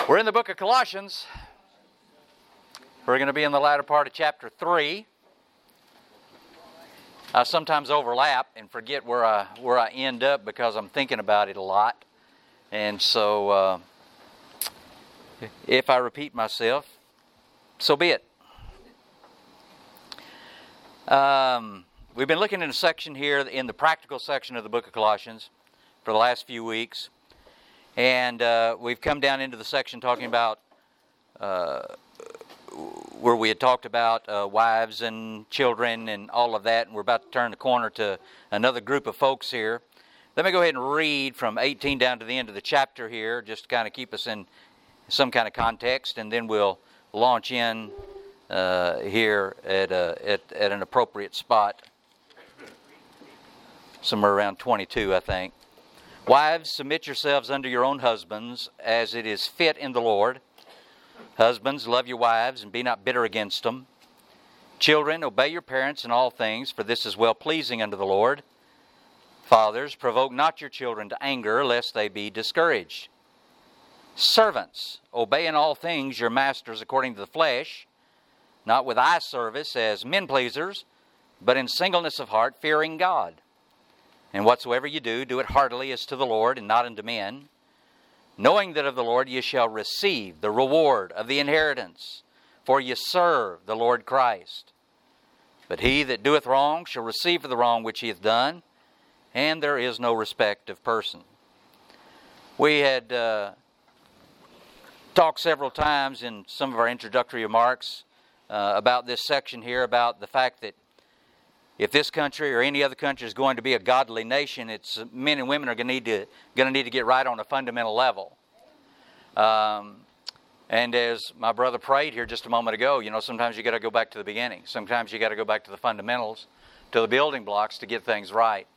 We're in the book of Colossians. We're going to be in the latter part of chapter 3. I sometimes overlap and forget where I end up because I'm thinking about it a lot. And so if I repeat myself, so be it. We've been looking in a section here, in the practical section of the book of Colossians for the last few weeks. And we've come down into the section talking about where we had talked about wives and children and all of that. And we're about to turn the corner to another group of folks here. Let me go ahead and read from 18 down to the end of the chapter here, just to kind of keep us in some kind of context. And then we'll launch in here at an appropriate spot, somewhere around 22, I think. Wives, submit yourselves unto your own husbands, as it is fit in the Lord. Husbands, love your wives, and be not bitter against them. Children, obey your parents in all things, for this is well-pleasing unto the Lord. Fathers, provoke not your children to anger, lest they be discouraged. Servants, obey in all things your masters according to the flesh, not with eye service as men-pleasers, but in singleness of heart, fearing God. And whatsoever you do, do it heartily as to the Lord and not unto men, knowing that of the Lord ye shall receive the reward of the inheritance, for ye serve the Lord Christ. But he that doeth wrong shall receive for the wrong which he hath done, and there is no respect of person. We had talked several times in some of our introductory remarks about this section here, about the fact that if this country or any other country is going to be a godly nation, it's men and women are going to need to get right on a fundamental level. And as my brother prayed here just a moment ago, sometimes you got to go back to the beginning. Sometimes you got to go back to the fundamentals, to the building blocks to get things right.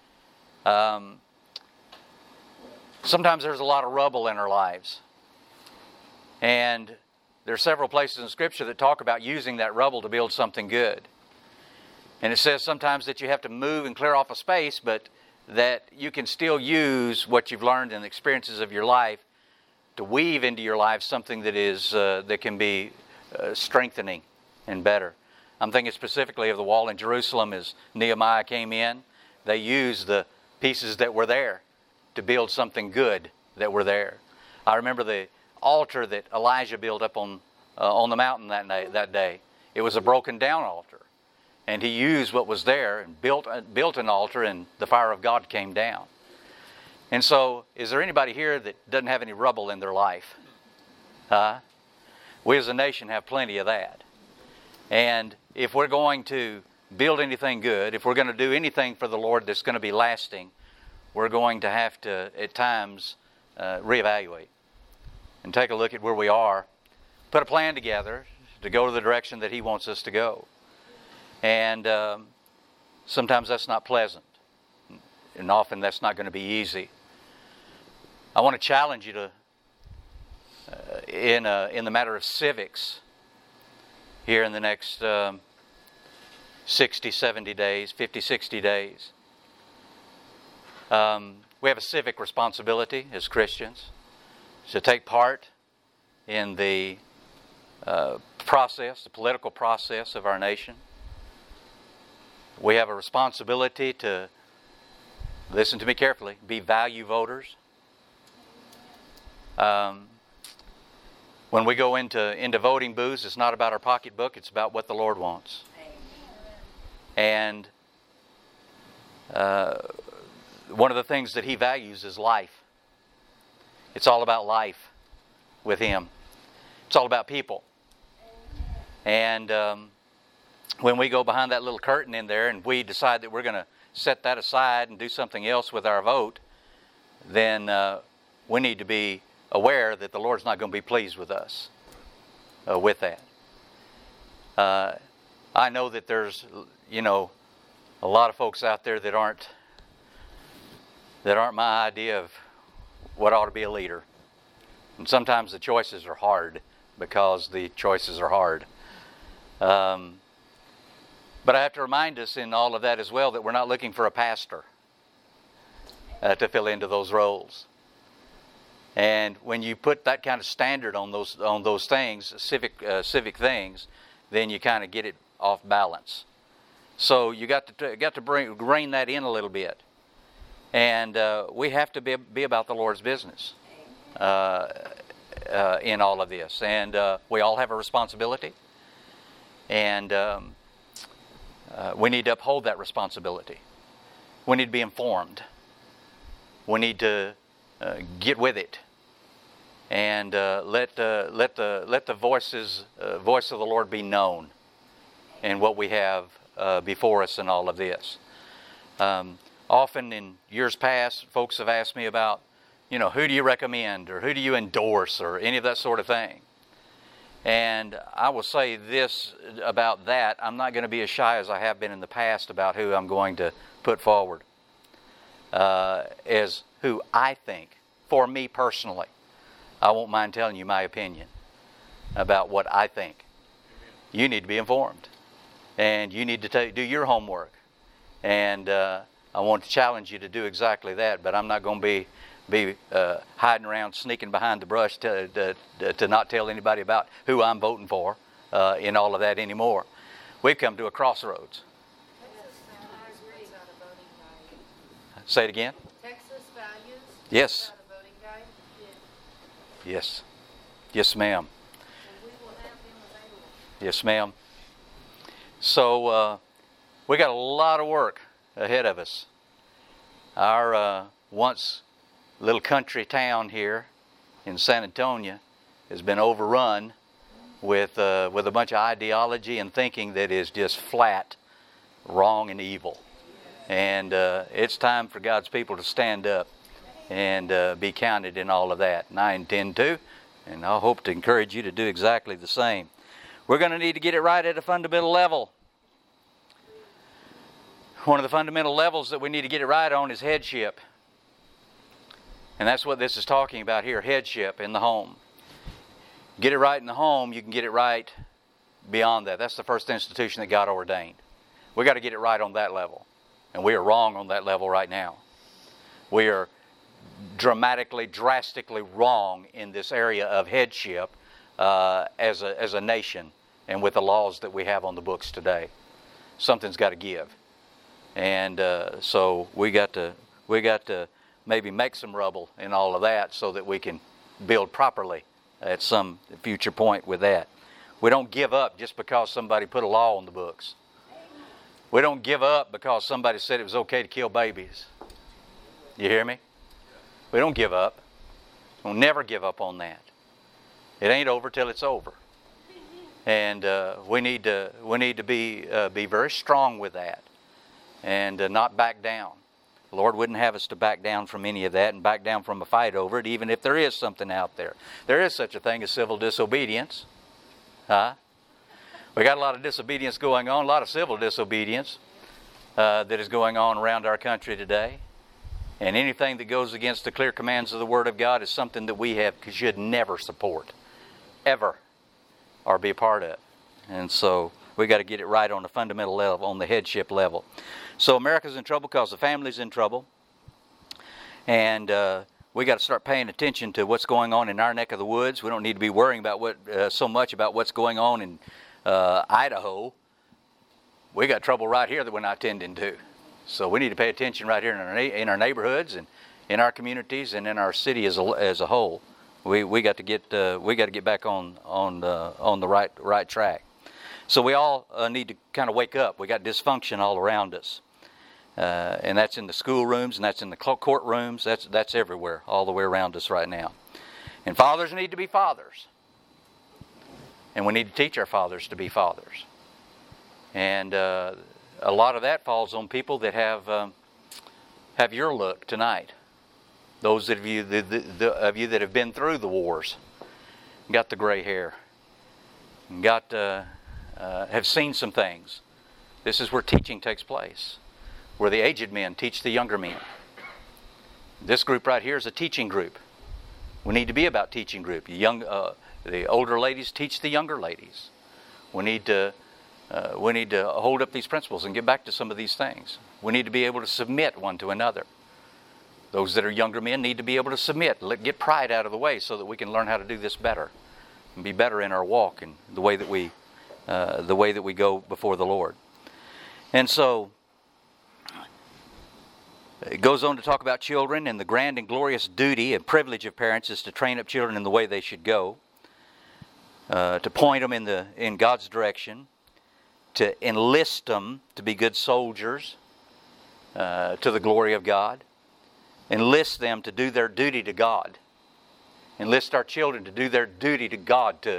Sometimes there's a lot of rubble in our lives. And there are several places in Scripture that talk about using that rubble to build something good. And it says sometimes that you have to move and clear off a space, but that you can still use what you've learned and the experiences of your life to weave into your life something that is that can be strengthening and better. I'm thinking specifically of the wall in Jerusalem as Nehemiah came in. They used the pieces that were there to build something good that were there. I remember the altar that Elijah built up on the mountain that day. It was a broken down altar. And he used what was there and built an altar, and the fire of God came down. And so, is there anybody here that doesn't have any rubble in their life? We as a nation have plenty of that. And if we're going to build anything good, if we're going to do anything for the Lord that's going to be lasting, we're going to have to, at times, reevaluate and take a look at where we are, put a plan together to go to the direction that He wants us to go. And sometimes that's not pleasant. And often that's not going to be easy. I want to challenge you to, in the matter of civics, here in the next 60, 70 days, 50, 60 days. We have a civic responsibility as Christians to take part in the process, the political process of our nation. We have a responsibility to, listen to me carefully, be value voters. When we go into voting booths, it's not about our pocketbook, it's about what the Lord wants. And one of the things that He values is life. It's all about life with Him. It's all about people. And when we go behind that little curtain in there and we decide that we're going to set that aside and do something else with our vote, then we need to be aware that the Lord's not going to be pleased with us with that. I know that there's, a lot of folks out there that aren't my idea of what ought to be a leader. And sometimes the choices are hard because the choices are hard. But I have to remind us in all of that as well that we're not looking for a pastor to fill into those roles. And when you put that kind of standard on those things, civic things, then you kind of get it off balance. So you got to rein that in a little bit, and we have to be about the Lord's business in all of this. And we all have a responsibility, and we need to uphold that responsibility. We need to be informed. We need to get with it, and let the voice of the Lord be known in what we have before us in all of this. Often in years past, folks have asked me about, who do you recommend or who do you endorse or any of that sort of thing. And I will say this about that: I'm not going to be as shy as I have been in the past about who I'm going to put forward as who I think, for me personally. I won't mind telling you my opinion about what I think. You need to be informed, and you need to do your homework. And I want to challenge you to do exactly that. But I'm not going to be hiding around, sneaking behind the brush to not tell anybody about who I'm voting for in all of that anymore. We've come to a crossroads. Say it again. Texas values. Yes. Without a voting guide. Yes. Yes, ma'am. And we will have him available. Yes, ma'am. So we got a lot of work ahead of us. Our once little country town here in San Antonio has been overrun with a bunch of ideology and thinking that is just flat wrong and evil. And it's time for God's people to stand up and be counted in all of that. And I intend to, and I hope to encourage you to do exactly the same. We're going to need to get it right at a fundamental level. One of the fundamental levels that we need to get it right on is headship. And that's what this is talking about here, headship in the home. Get it right in the home, you can get it right beyond that. That's the first institution that God ordained. We got to get it right on that level. And we are wrong on that level right now. We are drastically wrong in this area of headship as a nation and with the laws that we have on the books today. Something's got to give. And so we got to maybe make some rubble in all of that so that we can build properly at some future point with that. We don't give up just because somebody put a law on the books. We don't give up because somebody said it was okay to kill babies. You hear me? We don't give up. We'll never give up on that. It ain't over till it's over. And we need to be very strong with that and not back down. The Lord wouldn't have us to back down from any of that and back down from a fight over it, even if there is something out there. There is such a thing as civil disobedience. We got a lot of disobedience going on, a lot of civil disobedience that is going on around our country today. And anything that goes against the clear commands of the Word of God is something that we should never support, ever, or be a part of. And so we got to get it right on the fundamental level, on the headship level. So America's in trouble because the family's in trouble. And we got to start paying attention to what's going on in our neck of the woods. We don't need to be worrying about so much about what's going on in Idaho. We got trouble right here that we're not tending to. So we need to pay attention right here in our neighborhoods and in our communities and in our city as a whole. We got to get back on the right track. So we all need to kind of wake up. We got dysfunction all around us, and that's in the schoolrooms and that's in the courtrooms. That's everywhere, all the way around us right now. And fathers need to be fathers, and we need to teach our fathers to be fathers. And a lot of that falls on people that have your look tonight. Those of you that have been through the wars, got the gray hair, have seen some things. This is where teaching takes place, where the aged men teach the younger men. This group right here is a teaching group. We need to be about teaching group. The older ladies teach the younger ladies. We need to hold up these principles and get back to some of these things. We need to be able to submit one to another. Those that are younger men need to be able to submit. Get pride out of the way so that we can learn how to do this better and be better in our walk and the way that we go before the Lord. And so it goes on to talk about children, and the grand and glorious duty and privilege of parents is to train up children in the way they should go, to point them in God's direction, to enlist them to be good soldiers to the glory of God. Enlist them to do their duty to God. Enlist our children to do their duty to God, to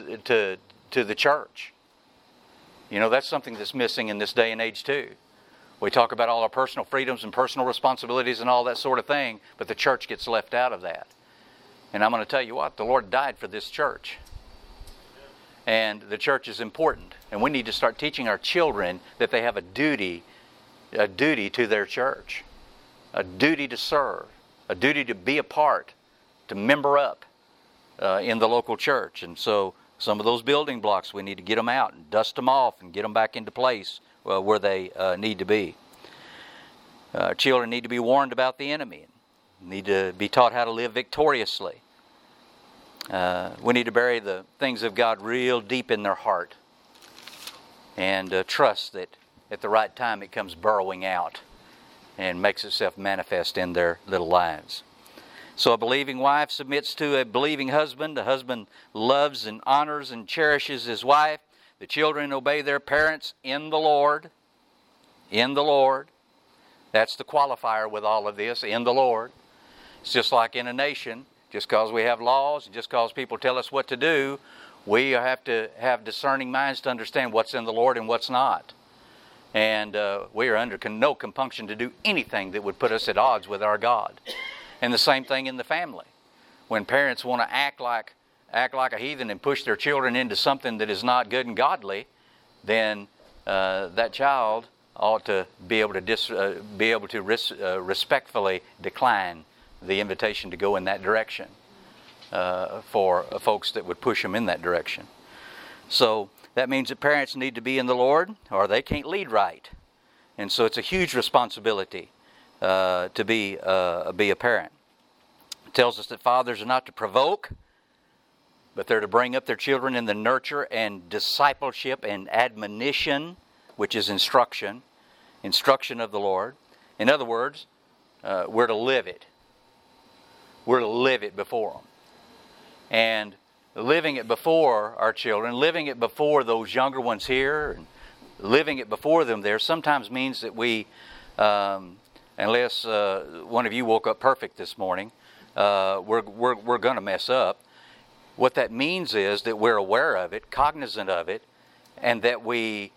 the church. You know, that's something that's missing in this day and age too. We talk about all our personal freedoms and personal responsibilities and all that sort of thing, but the church gets left out of that. And I'm going to tell you what, the Lord died for this church. And the church is important. And we need to start teaching our children that they have a duty to their church. A duty to serve. A duty to be a part, to member up in the local church. And so some of those building blocks, we need to get them out and dust them off and get them back into place where they need to be. Children need to be warned about the enemy. Need to be taught how to live victoriously. We need to bury the things of God real deep in their heart and trust that at the right time it comes burrowing out and makes itself manifest in their little lives. So a believing wife submits to a believing husband. The husband loves and honors and cherishes his wife. The children obey their parents in the Lord. In the Lord. That's the qualifier with all of this, in the Lord. It's just like in a nation. Just because we have laws, and just because people tell us what to do, we have to have discerning minds to understand what's in the Lord and what's not. And we are under no compunction to do anything that would put us at odds with our God. And the same thing in the family. When parents want to act like a heathen and push their children into something that is not good and godly, then that child ought to be able to respectfully decline the invitation to go in that direction for folks that would push them in that direction. So that means that parents need to be in the Lord, or they can't lead right. And so it's a huge responsibility to be a parent. It tells us that fathers are not to provoke, but they're to bring up their children in the nurture and discipleship and admonition, which is instruction of the Lord. In other words, we're to live it. We're to live it before them. And living it before our children, living it before those younger ones here, and living it before them there sometimes means that we, unless one of you woke up perfect this morning, we're going to mess up. What that means is that we're aware of it, cognizant of it, and that we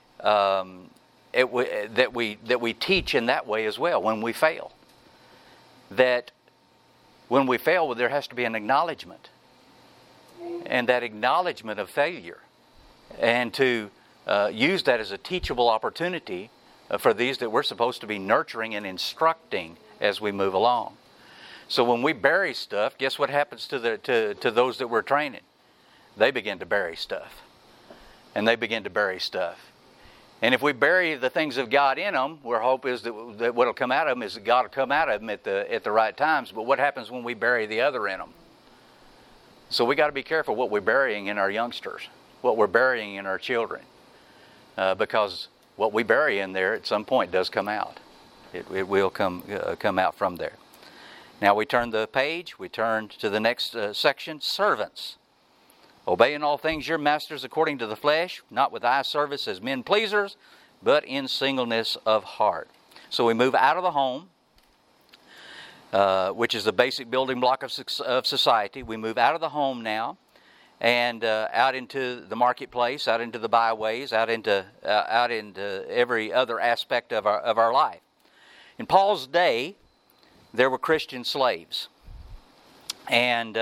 teach in that way as well when we fail. That when we fail, well, there has to be an acknowledgement. And that acknowledgement of failure. And to use that as a teachable opportunity for these that we're supposed to be nurturing and instructing as we move along. So when we bury stuff, guess what happens to those that we're training? They begin to bury stuff. And they begin to bury stuff. And if we bury the things of God in them, our hope is that what will come out of them is that God will come out of them at the right times. But what happens when we bury the other in them? So we got to be careful what we're burying in our youngsters, what we're burying in our children, because what we bury in there at some point does come out. It will come out from there. Now we turn the page. We turn to the next section, servants. Obey in all things your masters according to the flesh, not with eye service as men pleasers, but in singleness of heart. So we move out of the home, which is the basic building block of society. We move out of the home now and out into the marketplace, out into the byways, out into every other aspect of our life. In Paul's day, there were Christian slaves. And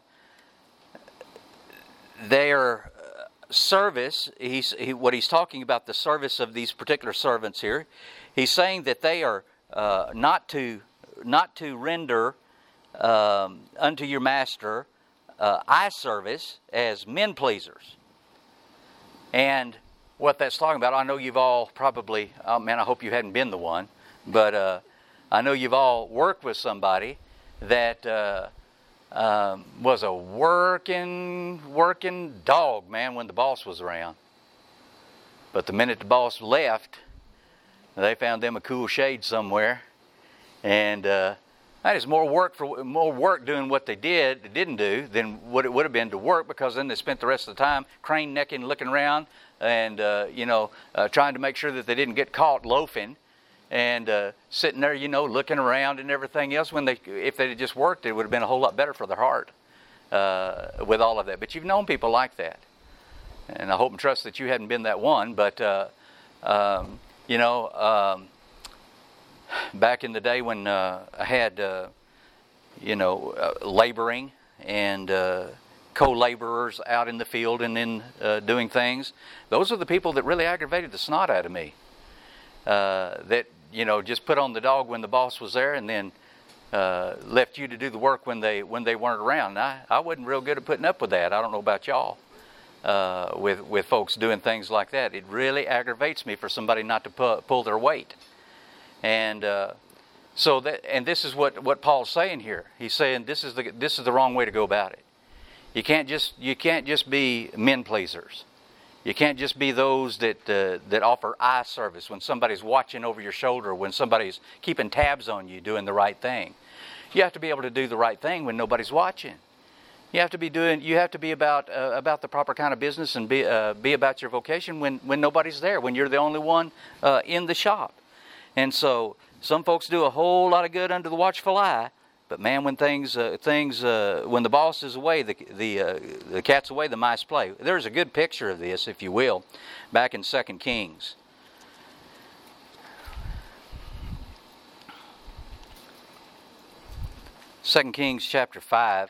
their service, what he's talking about, the service of these particular servants here, he's saying that they are not to render unto your master eye service as men pleasers. And what that's talking about, I know you've all probably, I hope you hadn't been the one, but I know you've all worked with somebody that was a working dog, man, when the boss was around. But the minute the boss left, they found them a cool shade somewhere, and that is more work doing what they didn't do than what it would have been to work, because then they spent the rest of the time crane necking, looking around, and trying to make sure that they didn't get caught loafing, and sitting there, looking around and everything else. If they had just worked, it would have been a whole lot better for their heart with all of that. But you've known people like that, and I hope and trust that you hadn't been that one. But back in the day when I had laboring and co-laborers out in the field and in doing things, those are the people that really aggravated the snot out of me. That just put on the dog when the boss was there, and then left you to do the work when they weren't around. I wasn't real good at putting up with that. I don't know about y'all. With folks doing things like that, it really aggravates me for somebody not to pull their weight. And this is what Paul's saying here. He's saying this is the wrong way to go about it. You can't just be men pleasers. You can't just be those that offer eye service when somebody's watching over your shoulder, when somebody's keeping tabs on you doing the right thing. You have to be able to do the right thing when nobody's watching. You have to be about the proper kind of business, and be about your vocation when nobody's there, when you're the only one in the shop. And so some folks do a whole lot of good under the watchful eye, but man, when when the boss is away, the cat's away, the mice play. There's a good picture of this, if you will, back in 2 Kings. 2 Kings chapter 5.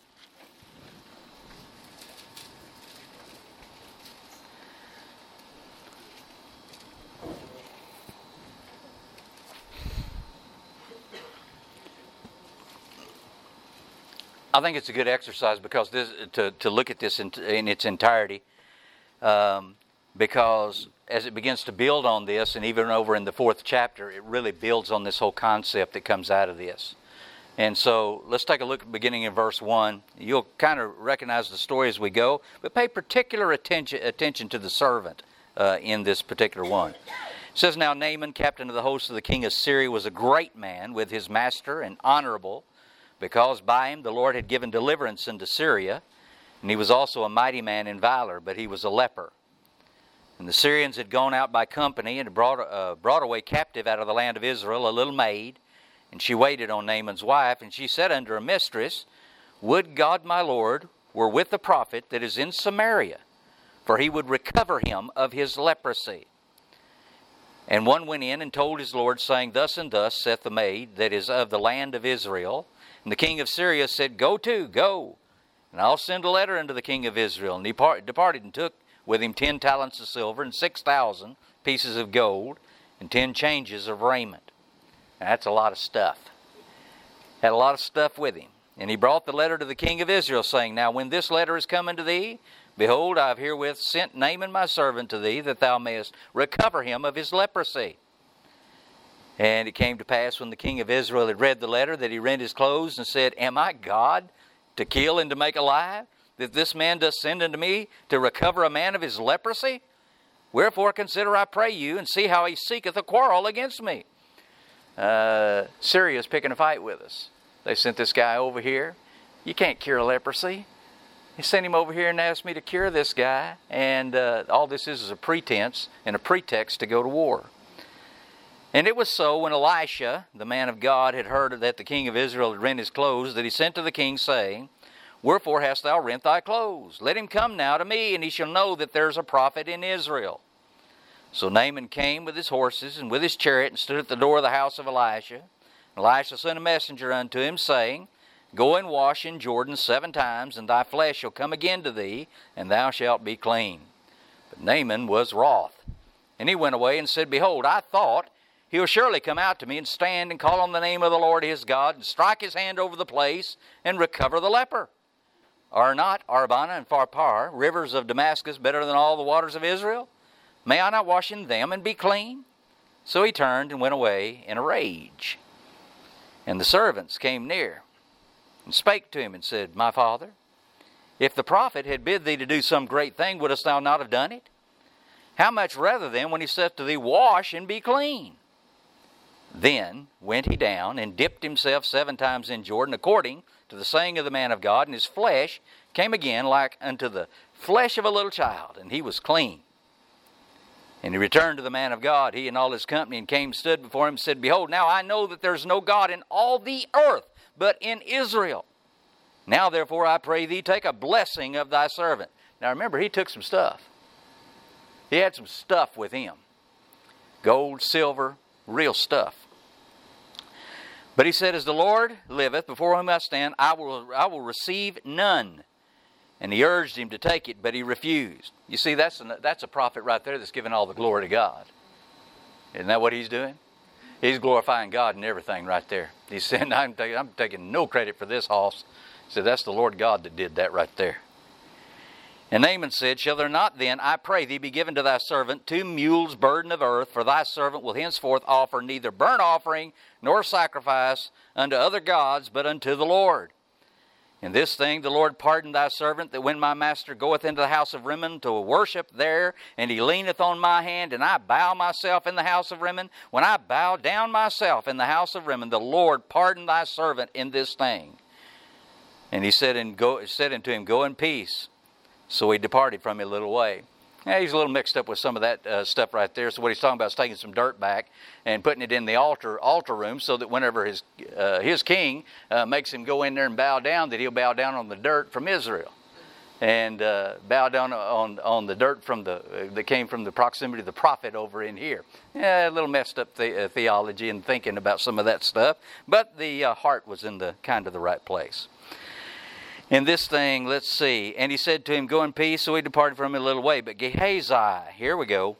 I think it's a good exercise because to look at this in its entirety, because as it begins to build on this, and even over in the 4th chapter, it really builds on this whole concept that comes out of this. And so let's take a look beginning in verse 1. You'll kind of recognize the story as we go, but pay particular attention to the servant in this particular one. It says, "Now Naaman, captain of the host of the king of Syria, was a great man with his master and honorable, because by him the Lord had given deliverance into Syria, and he was also a mighty man in valor, but he was a leper. And the Syrians had gone out by company and brought away captive out of the land of Israel a little maid, and she waited on Naaman's wife, and she said unto her mistress, Would God my Lord were with the prophet that is in Samaria, for he would recover him of his leprosy. And one went in and told his Lord, saying, Thus and thus saith the maid that is of the land of Israel. And the king of Syria said, Go, and I'll send a letter unto the king of Israel. And he departed and took with him 10 talents of silver and 6,000 pieces of gold and 10 changes of raiment." Now, that's a lot of stuff. Had a lot of stuff with him. And he brought the letter to the king of Israel, saying, Now when this letter is come unto thee, behold, I have herewith sent Naaman my servant to thee, that thou mayest recover him of his leprosy. And it came to pass, when the king of Israel had read the letter, that he rent his clothes and said, Am I God to kill and to make alive, that this man doth send unto me to recover a man of his leprosy? Wherefore consider, I pray you, and see how he seeketh a quarrel against me. Syria is picking a fight with us. They sent this guy over here. You can't cure leprosy. He sent him over here and asked me to cure this guy. And all this is a pretense and a pretext to go to war. And it was so, when Elisha, the man of God, had heard that the king of Israel had rent his clothes, that he sent to the king, saying, Wherefore hast thou rent thy clothes? Let him come now to me, and he shall know that there is a prophet in Israel. So Naaman came with his horses and with his chariot, and stood at the door of the house of Elisha. Elisha sent a messenger unto him, saying, Go and wash in Jordan 7 times, and thy flesh shall come again to thee, and thou shalt be clean. But Naaman was wroth. And he went away and said, Behold, I thought, he will surely come out to me and stand and call on the name of the Lord his God, and strike his hand over the place and recover the leper. Are not Arbana and Pharpar, rivers of Damascus, better than all the waters of Israel? May I not wash in them and be clean? So he turned and went away in a rage. And the servants came near and spake to him and said, My father, if the prophet had bid thee to do some great thing, wouldest thou not have done it? How much rather then when he saith to thee, Wash and be clean? Then went he down and dipped himself 7 times in Jordan, according to the saying of the man of God, and his flesh came again like unto the flesh of a little child, and he was clean. And he returned to the man of God, he and all his company, and came, stood before him, and said, Behold, now I know that there is no God in all the earth, but in Israel. Now therefore I pray thee, take a blessing of thy servant. Now remember, he took some stuff. He had some stuff with him. Gold, silver, real stuff. But he said, As the Lord liveth, before whom I stand, I will receive none. And he urged him to take it, but he refused. You see, that's a prophet right there that's giving all the glory to God. Isn't that what he's doing? He's glorifying God in everything right there. He's saying, I'm taking no credit for this hoss. He said, that's the Lord God that did that right there. And Naaman said, Shall there not then, I pray thee, be given to thy servant 2 mules burden of earth? For thy servant will henceforth offer neither burnt offering nor sacrifice unto other gods, but unto the Lord. In this thing the Lord pardon thy servant, that when my master goeth into the house of Rimmon to worship there, and he leaneth on my hand, and I bow myself in the house of Rimmon, when I bow down myself in the house of Rimmon, the Lord pardon thy servant in this thing. And he said unto him, Go in peace. So he departed from him a little way. Yeah, he's a little mixed up with some of that stuff right there. So what he's talking about is taking some dirt back and putting it in the altar room, so that whenever his king makes him go in there and bow down, that he'll bow down on the dirt from Israel, and bow down on the dirt that came from the proximity of the prophet over in here. Yeah, a little messed up theology and thinking about some of that stuff, but the heart was in the kind of the right place. In this thing, let's see. And he said to him, Go in peace. So he departed from him a little way. But Gehazi, here we go.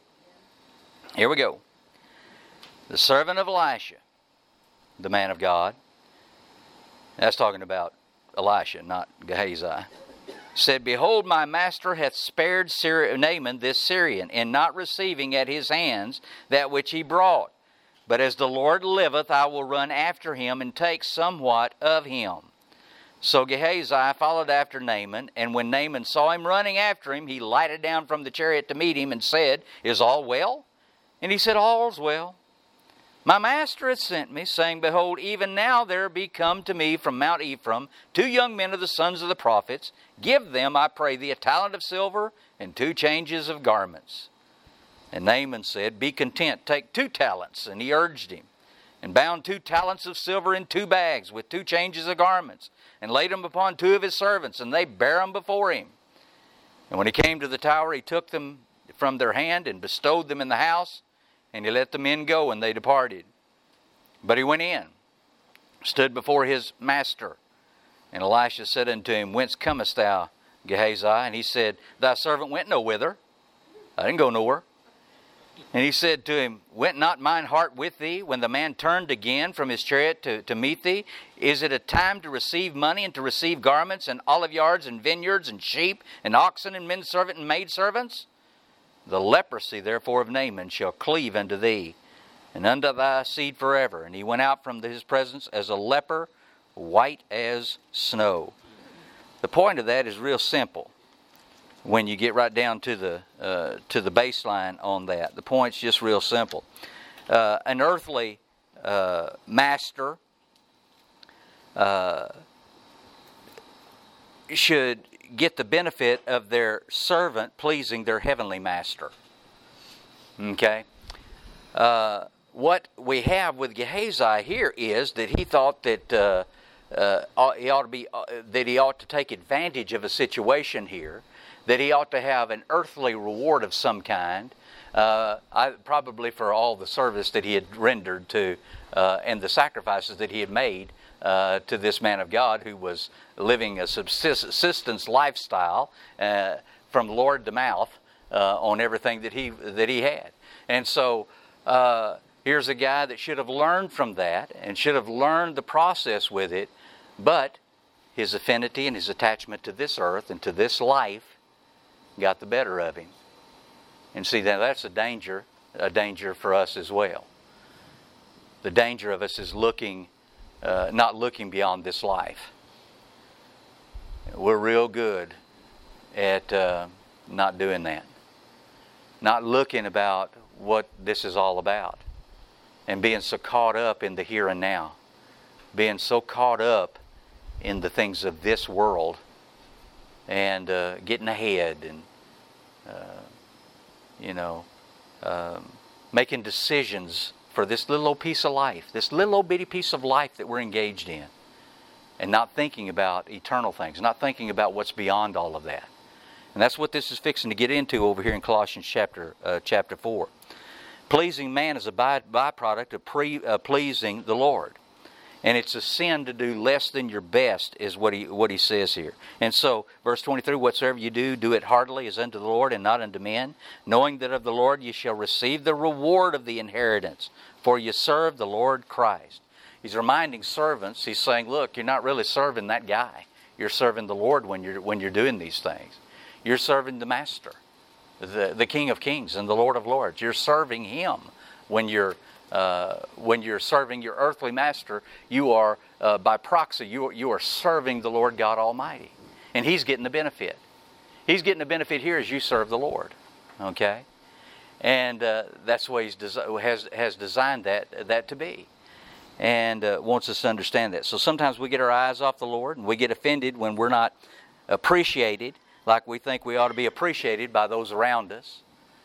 The servant of Elisha, the man of God. That's talking about Elisha, not Gehazi. Said, Behold, my master hath spared Naaman this Syrian, in not receiving at his hands that which he brought. But as the Lord liveth, I will run after him and take somewhat of him. So Gehazi followed after Naaman, and when Naaman saw him running after him, he lighted down from the chariot to meet him and said, Is all well? And he said, All's well. My master hath sent me, saying, Behold, even now there be come to me from Mount Ephraim 2 young men of the sons of the prophets. Give them, I pray thee, a talent of silver and 2 changes of garments. And Naaman said, Be content, take 2 talents. And he urged him, and bound 2 talents of silver in 2 bags with 2 changes of garments, and laid them upon 2 of his servants, and they bare them before him. And when he came to the tower, he took them from their hand and bestowed them in the house, and he let the men go, and they departed. But he went in, stood before his master. And Elisha said unto him, Whence comest thou, Gehazi? And he said, Thy servant went no whither. I didn't go nowhere. And he said to him, Went not mine heart with thee when the man turned again from his chariot to meet thee? Is it a time to receive money and to receive garments and olive yards and vineyards and sheep and oxen and men servant and maid servants? The leprosy therefore of Naaman shall cleave unto thee, and unto thy seed forever. And he went out from his presence as a leper, white as snow. The point of that is real simple. When you get right down to the baseline on that, the point's just real simple. An earthly master should get the benefit of their servant pleasing their heavenly master. Okay? What we have with Gehazi here is that he thought that he ought to take advantage of a situation here, that he ought to have an earthly reward of some kind, probably for all the service that he had rendered to and the sacrifices that he had made to this man of God who was living a subsistence lifestyle from Lord to mouth on everything that he had. And so here's a guy that should have learned from that and should have learned the process with it, but his affinity and his attachment to this earth and to this life got the better of him. And see, that's a danger for us as well. The danger of us is looking not looking beyond this life. We're real good at not doing that. Not looking about what this is all about. And being so caught up in the here and now. Being so caught up in the things of this world. And getting ahead and, making decisions for this little old piece of life. This little old bitty piece of life that we're engaged in. And not thinking about eternal things. Not thinking about what's beyond all of that. And that's what this is fixing to get into over here in Colossians chapter 4. Pleasing man is a byproduct of pleasing the Lord. And it's a sin to do less than your best, is what he says here. And so, verse 23, whatsoever you do, do it heartily as unto the Lord and not unto men, knowing that of the Lord you shall receive the reward of the inheritance, for you serve the Lord Christ. He's reminding servants, he's saying, look, you're not really serving that guy. You're serving the Lord when you're doing these things. You're serving the Master, the King of Kings and the Lord of Lords. You're serving Him when you're serving your earthly master. You are by proxy. You are serving the Lord God Almighty, and He's getting the benefit. He's getting the benefit here as you serve the Lord. Okay, and that's the way He has designed that to be, and wants us to understand that. So sometimes we get our eyes off the Lord, and we get offended when we're not appreciated like we think we ought to be appreciated by those around us.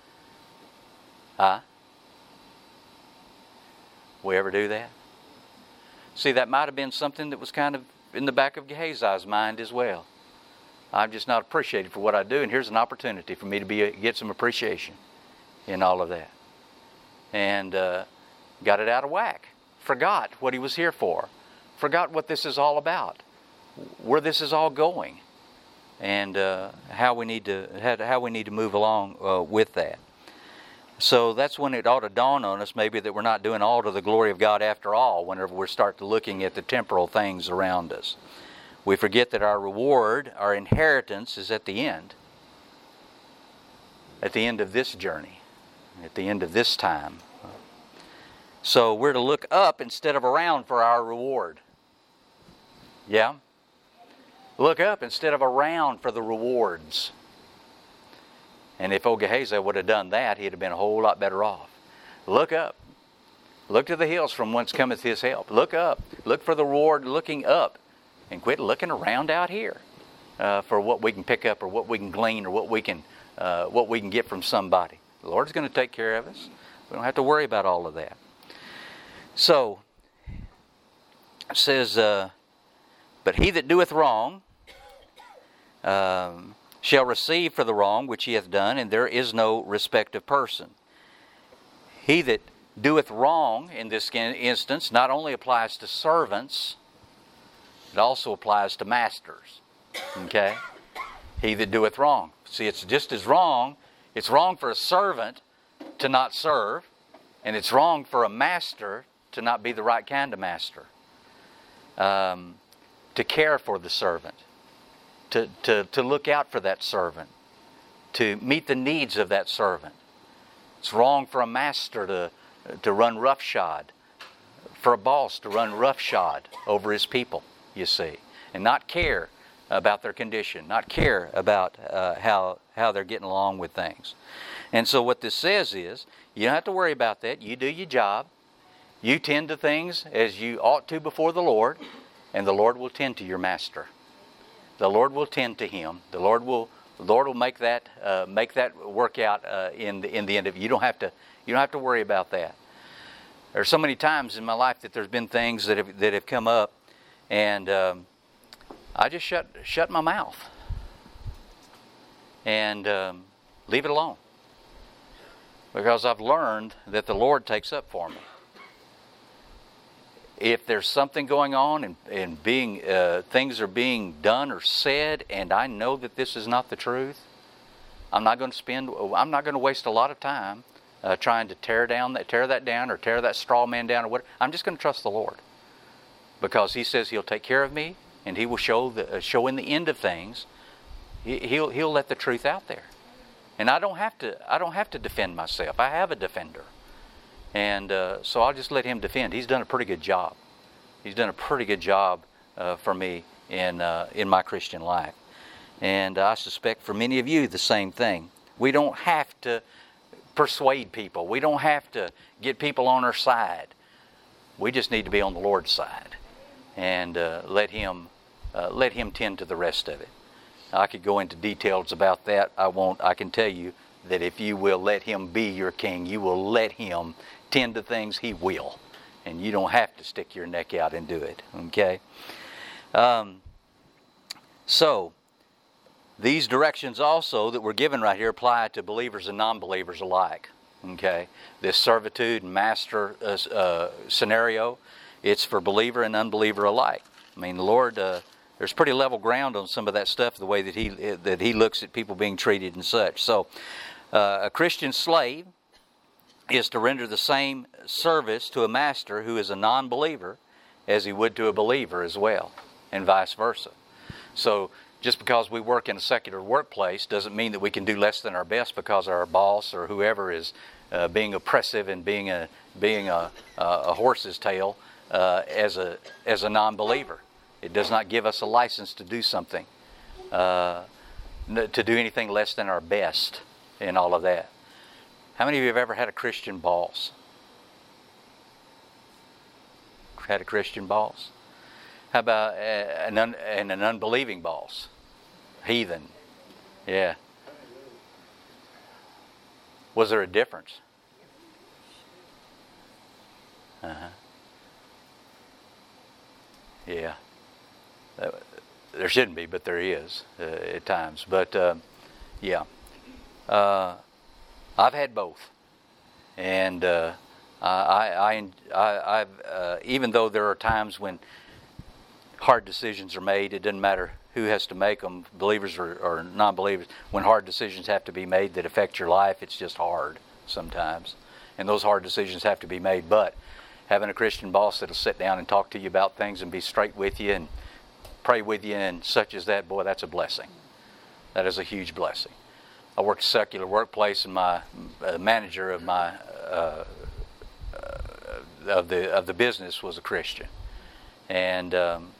We ever do that? See, that might have been something that was kind of in the back of Gehazi's mind as well. I'm just not appreciated for what I do, and here's an opportunity for me to get some appreciation in all of that. And got it out of whack. Forgot what he was here for. Forgot what this is all about. Where this is all going. And how we need to move along with that. So that's when it ought to dawn on us maybe that we're not doing all to the glory of God after all whenever we start looking at the temporal things around us. We forget that our reward, our inheritance is at the end. At the end of this journey. At the end of this time. So we're to look up instead of around for our reward. Yeah? Look up instead of around for the rewards. And if Gehazi would have done that, he'd have been a whole lot better off. Look up. Look to the hills from whence cometh his help. Look up. Look for the reward looking up. And quit looking around out here for what we can pick up or what we can glean or what we can get from somebody. The Lord's going to take care of us. We don't have to worry about all of that. So, it says, but he that doeth wrong shall receive for the wrong which he hath done, and there is no respect of person. He that doeth wrong in this instance not only applies to servants, it also applies to masters. Okay? He that doeth wrong. See, it's just as wrong. It's wrong for a servant to not serve, and it's wrong for a master to not be the right kind of master. To care for the servant. To look out for that servant. To meet the needs of that servant. It's wrong for a master to run roughshod. For a boss to run roughshod over his people, you see. And not care about their condition. Not care about how they're getting along with things. And so what this says is, you don't have to worry about that. You do your job. You tend to things as you ought to before the Lord. And the Lord will tend to your master. The Lord will tend to him. The Lord will make that work out in the end of it. You don't have to worry about that. There's so many times in my life that there's been things that have come up, and I just shut my mouth and leave it alone, because I've learned that the Lord takes up for me. If there's something going on and things are being done or said, and I know that this is not the truth, I'm not going to waste a lot of time trying to tear that down or tear that straw man down or whatever. I'm just going to trust the Lord, because He says He'll take care of me, and He will show in the end of things. He'll let the truth out there, and I don't have to defend myself. I have a defender. And so I'll just let Him defend. He's done a pretty good job He's done a pretty good job for me in my Christian life. And I suspect for many of you the same thing. We don't have to persuade people. We don't have to get people on our side. We just need to be on the Lord's side and let Him tend to the rest of it. I could go into details about that. I won't. I can tell you that if you will let Him be your king, you will let Him tend to things, He will. And you don't have to stick your neck out and do it. Okay? So, these directions also that we're given right here apply to believers and non-believers alike. Okay? This servitude and master scenario, it's for believer and unbeliever alike. I mean, the Lord, there's pretty level ground on some of that stuff, the way that He looks at people being treated and such. So, a Christian slave is to render the same service to a master who is a non-believer as he would to a believer as well, and vice versa. So, just because we work in a secular workplace doesn't mean that we can do less than our best because our boss or whoever is being oppressive and being a horse's tail as a non-believer. It does not give us a license to do something, to do anything less than our best and all of that. How many of you have ever had a Christian boss? Had a Christian boss? How about an unbelieving boss? Heathen. Yeah. Was there a difference? Yeah. There shouldn't be, but there is at times. But yeah. I've had both. And I've even though there are times when hard decisions are made, it doesn't matter who has to make them, believers or non-believers. When hard decisions have to be made that affect your life, it's just hard sometimes. And those hard decisions have to be made. But having a Christian boss that'll sit down and talk to you about things and be straight with you and pray with you and such as that, boy, that's a blessing. That is a huge blessing. I worked a secular workplace, and my manager of my of the business was a Christian, and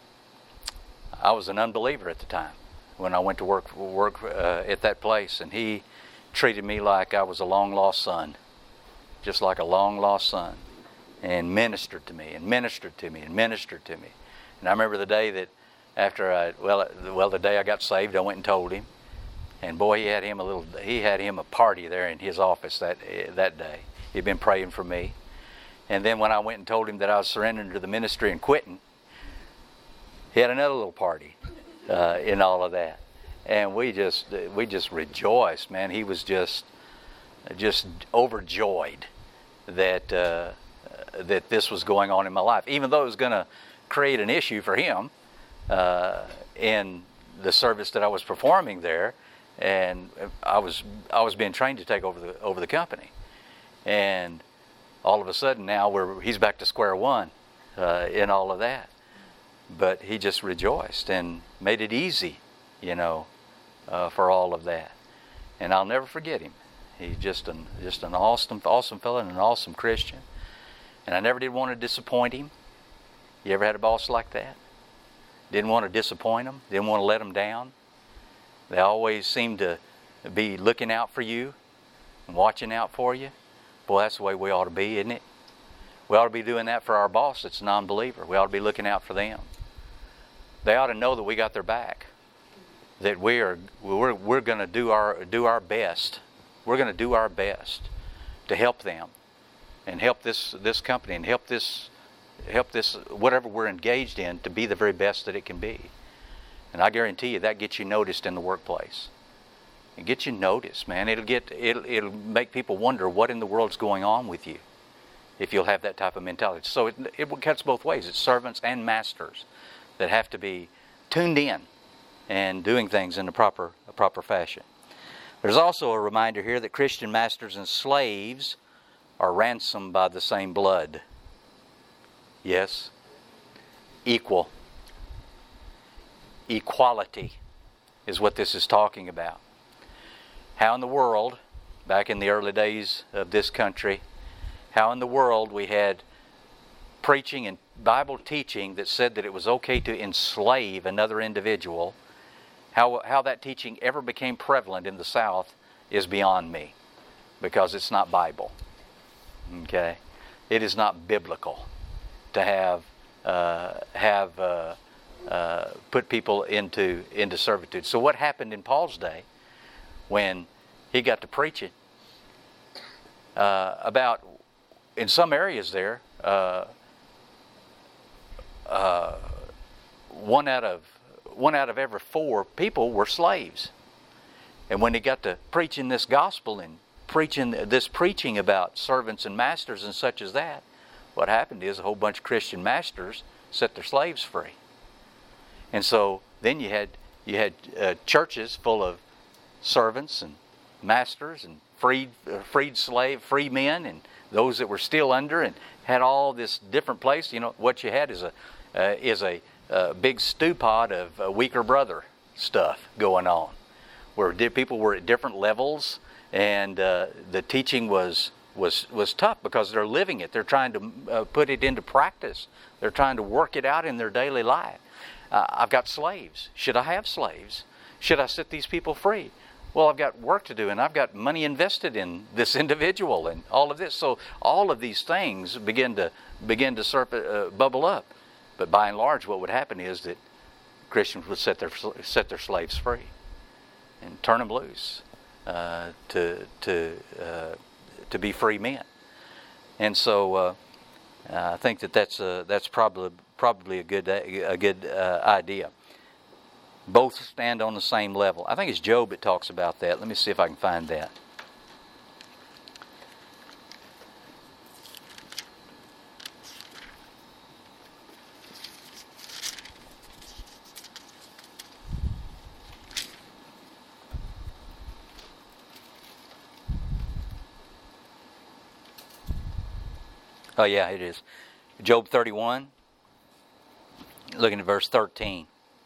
I was an unbeliever at the time when I went to work at that place, and he treated me like I was a long lost son, just like a long lost son, and ministered to me and ministered to me and ministered to me. And I remember the day that after the day I got saved, I went and told him. And boy, he had him a party there in his office that day. He'd been praying for me. And then when I went and told him that I was surrendering to the ministry and quitting, he had another little party in all of that. And we just rejoiced, man. He was just overjoyed that this was going on in my life, even though it was going to create an issue for him in the service that I was performing there. And I was being trained to take over the company, and all of a sudden now he's back to square one in all of that. But he just rejoiced and made it easy, for all of that. And I'll never forget him. He's just an awesome fellow and an awesome Christian. And I never did want to disappoint him. You ever had a boss like that? Didn't want to disappoint him. Didn't want to let him down. They always seem to be looking out for you and watching out for you. Boy, that's the way we ought to be, isn't it? We ought to be doing that for our boss that's a non-believer. We ought to be looking out for them. They ought to know that we got their back. That we're going to do our best. We're going to do our best to help them and help this company and help this whatever we're engaged in to be the very best that it can be. And I guarantee you that gets you noticed in the workplace. It gets you noticed, man. It'll make people wonder what in the world's going on with you if you'll have that type of mentality. So it cuts both ways. It's servants and masters that have to be tuned in and doing things in a proper fashion. There's also a reminder here that Christian masters and slaves are ransomed by the same blood. Yes, equal. Equality is what this is talking about. How in the world, back in the early days of this country, how in the world we had preaching and Bible teaching that said that it was okay to enslave another individual, how that teaching ever became prevalent in the South is beyond me, because it's not Bible. Okay, it is not biblical to put people into servitude. So what happened in Paul's day when he got to preaching about, in some areas there, one out of every 4 people were slaves. And when he got to preaching this gospel and preaching about servants and masters and such as that, what happened is a whole bunch of Christian masters set their slaves free. And so then you had churches full of servants and masters and free men, and those that were still under, and had all this different place. You know, what you had is a big stew pot of weaker brother stuff going on, where people were at different levels, and the teaching was tough because they're living it. They're trying to put it into practice. They're trying to work it out in their daily life. I've got slaves. Should I have slaves? Should I set these people free? Well, I've got work to do, and I've got money invested in this individual and all of this. So all of these things begin to bubble up. But by and large, what would happen is that Christians would set their slaves free and turn them loose to be free men. And so I think that's probably a good idea. Both stand on the same level. I think it's Job that talks about that. Let me see if I can find that. Oh yeah, it is. Job 31, looking at verse 13.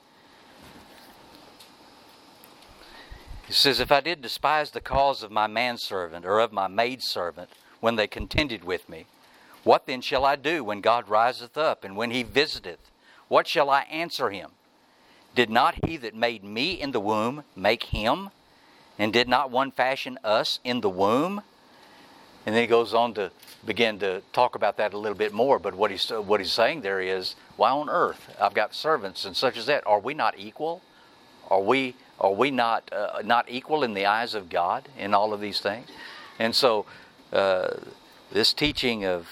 He says, "If I did despise the cause of my manservant or of my maidservant when they contended with me, what then shall I do when God riseth up and when he visiteth? What shall I answer him? Did not he that made me in the womb make him? And did not one fashion us in the womb?" And then he goes on to begin to talk about that a little bit more. But what he's saying there is, why on earth? I've got servants and such as that. Are we not equal? Are we not equal in the eyes of God in all of these things? And so this teaching of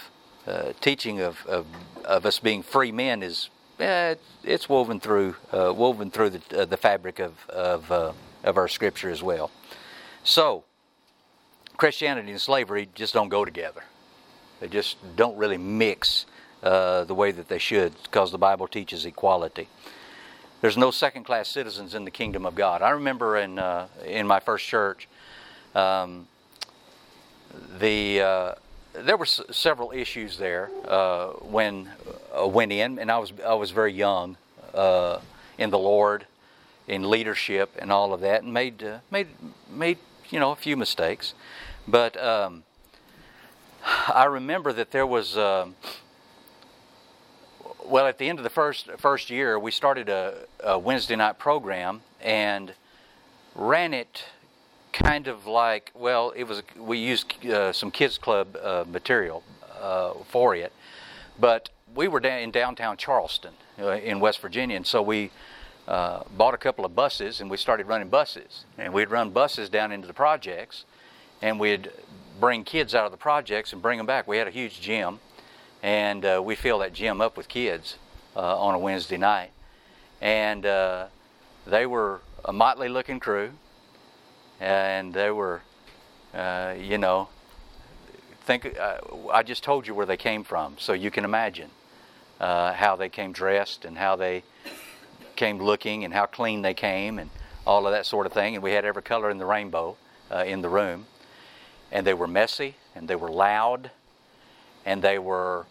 us being free men is it's woven through the fabric of our Scripture as well. So Christianity and slavery just don't go together. They just don't really mix the way that they should, because the Bible teaches equality. There's no second-class citizens in the kingdom of God. I remember in my first church, there were several issues there when I went in, and I was very young in the Lord, in leadership, and all of that, and made a few mistakes. But I remember that there was. Well, at the end of the first year, we started a Wednesday night program and ran it kind of like, we used some kids club material for it, but we were in downtown Charleston in West Virginia, and so we bought a couple of buses and we started running buses, and we'd run buses down into the projects, and we'd bring kids out of the projects and bring them back. We had a huge gym. And we fill that gym up with kids on a Wednesday night. And they were a motley-looking crew. And they were, I just told you where they came from. So you can imagine how they came dressed and how they came looking and how clean they came and all of that sort of thing. And we had every color in the rainbow in the room. And they were messy and they were loud. And they were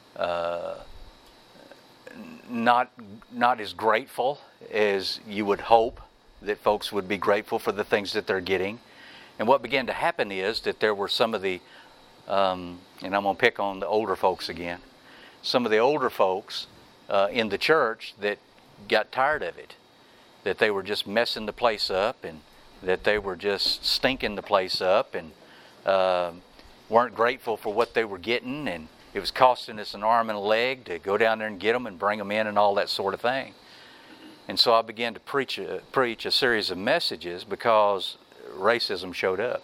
not as grateful as you would hope that folks would be grateful for the things that they're getting. And what began to happen is that there were some of the, and I'm going to pick on the older folks again, some of the older folks in the church that got tired of it, that they were just messing the place up, and that they were just stinking the place up, and weren't grateful for what they were getting, and it was costing us an arm and a leg to go down there and get them and bring them in and all that sort of thing. And so I began to preach a series of messages because racism showed up.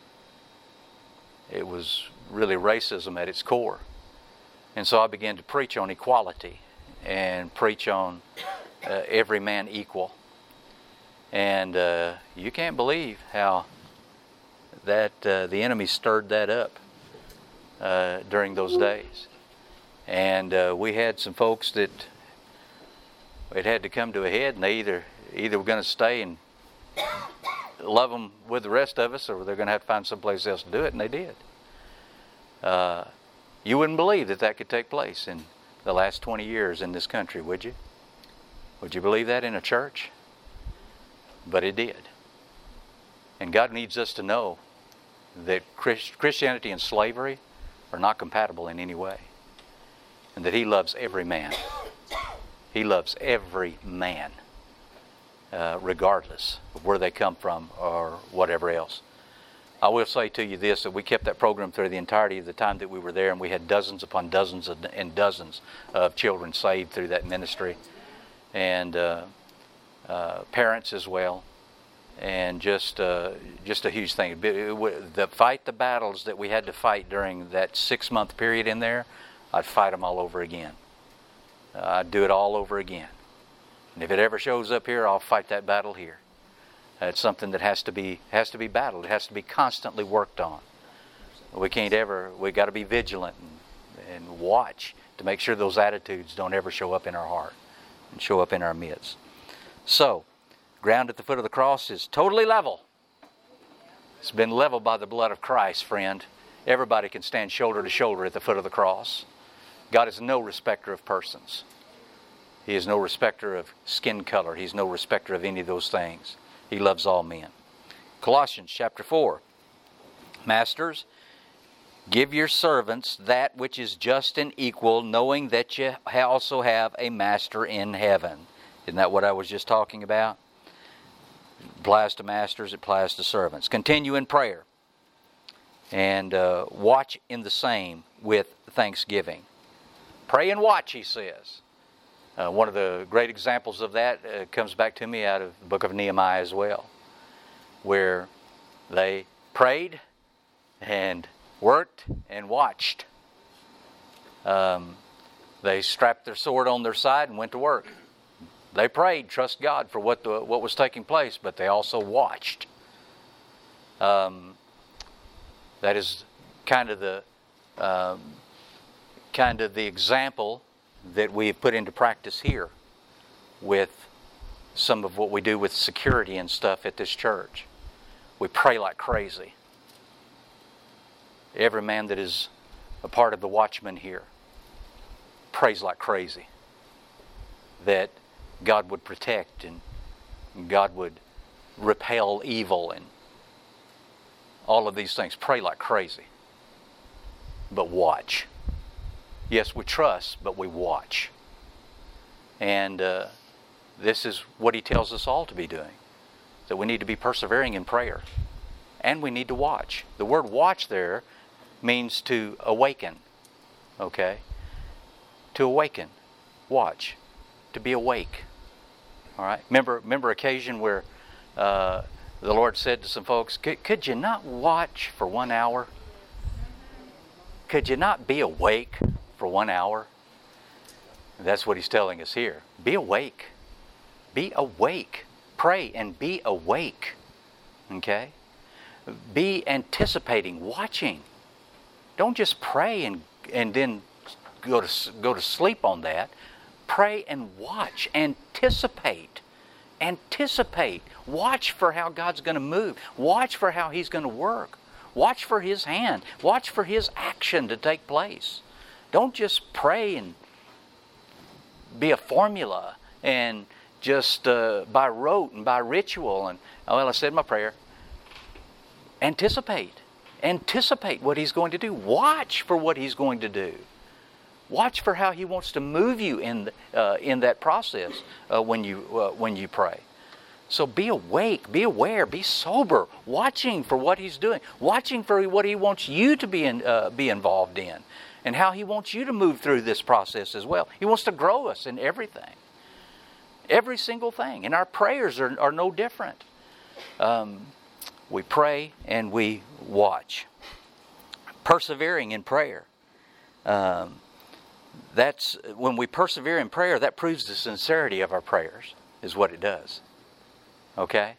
It was really racism at its core. And so I began to preach on equality and preach on every man equal. And you can't believe how that the enemy stirred that up during those days. And we had some folks that it had to come to a head, and they either were going to stay and love them with the rest of us, or they're going to have to find someplace else to do it, and they did. You wouldn't believe that could take place in the last 20 years in this country, would you? Would you believe that in a church? But it did. And God needs us to know that Christianity and slavery are not compatible in any way. And that He loves every man. He loves every man, regardless of where they come from or whatever else. I will say to you this, that we kept that program through the entirety of the time that we were there, and we had dozens upon dozens and dozens of children saved through that ministry, and parents as well, and just a huge thing. The battles that we had to fight during that 6-month period in there, I'd fight them all over again. I'd do it all over again. And if it ever shows up here, I'll fight that battle here. It's something that has to be battled. It has to be constantly worked on. We got to be vigilant and watch to make sure those attitudes don't ever show up in our heart and show up in our midst. So, ground at the foot of the cross is totally level. It's been leveled by the blood of Christ, friend. Everybody can stand shoulder to shoulder at the foot of the cross. God is no respecter of persons. He is no respecter of skin color. He's no respecter of any of those things. He loves all men. Colossians chapter 4. Masters, give your servants that which is just and equal, knowing that you also have a master in heaven. Isn't that what I was just talking about? It applies to masters, it applies to servants. Continue in prayer. And watch in the same with thanksgiving. Pray and watch, he says. One of the great examples of that comes back to me out of the book of Nehemiah as well, where they prayed and worked and watched. They strapped their sword on their side and went to work. They prayed, trust God for what was taking place, but they also watched. That is kind of the example that we've put into practice here with some of what we do with security and stuff at this church. We pray like crazy. Every man that is a part of the watchman here prays like crazy that God would protect and God would repel evil and all of these things. Pray like crazy. But watch. Yes, we trust, but we watch. And this is what he tells us all to be doing. That we need to be persevering in prayer. And we need to watch. The word watch there means to awaken. Okay? To awaken. Watch. To be awake. All right? Remember occasion where the Lord said to some folks, could you not watch for 1 hour? Could you not be awake for 1 hour? And that's what he's telling us here. Be awake. Be awake. Pray and be awake. Okay? Be anticipating, watching. Don't just pray and then go to sleep on that. Pray and watch. Anticipate. Anticipate. Watch for how God's going to move. Watch for how He's going to work. Watch for His hand. Watch for His action to take place. Don't just pray and be a formula and just by rote and by ritual and, well, I said my prayer. Anticipate. Anticipate what He's going to do. Watch for what He's going to do. Watch for how He wants to move you in that process when you pray. So be awake, be aware, be sober, watching for what He's doing, watching for what He wants you to be involved in, and how He wants you to move through this process as well. He wants to grow us in everything, every single thing, and our prayers are no different. We pray and we watch. Persevering in prayer. That's when we persevere in prayer, that proves the sincerity of our prayers, is what it does. Okay?